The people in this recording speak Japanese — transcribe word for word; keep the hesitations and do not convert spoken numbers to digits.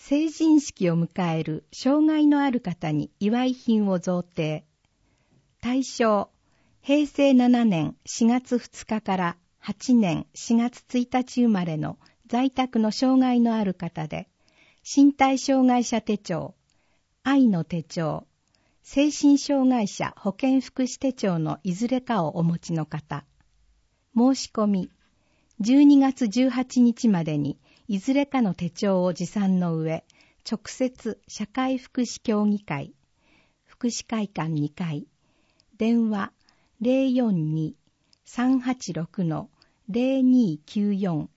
成人式を迎える障害のある方に祝い品を贈呈。対象、へいせいななねんしがつふつかからはちねんしがつついたち生まれの在宅の障害のある方で、身体障害者手帳、愛の手帳、精神障害者保健福祉手帳のいずれかをお持ちの方。申し込み、じゅうにがつじゅうはちにちまでにいずれかの手帳を持参の上、直接社会福祉協議会、福祉会館にかい、電話 ゼロよんに さんはちろく ゼロにーきゅうよん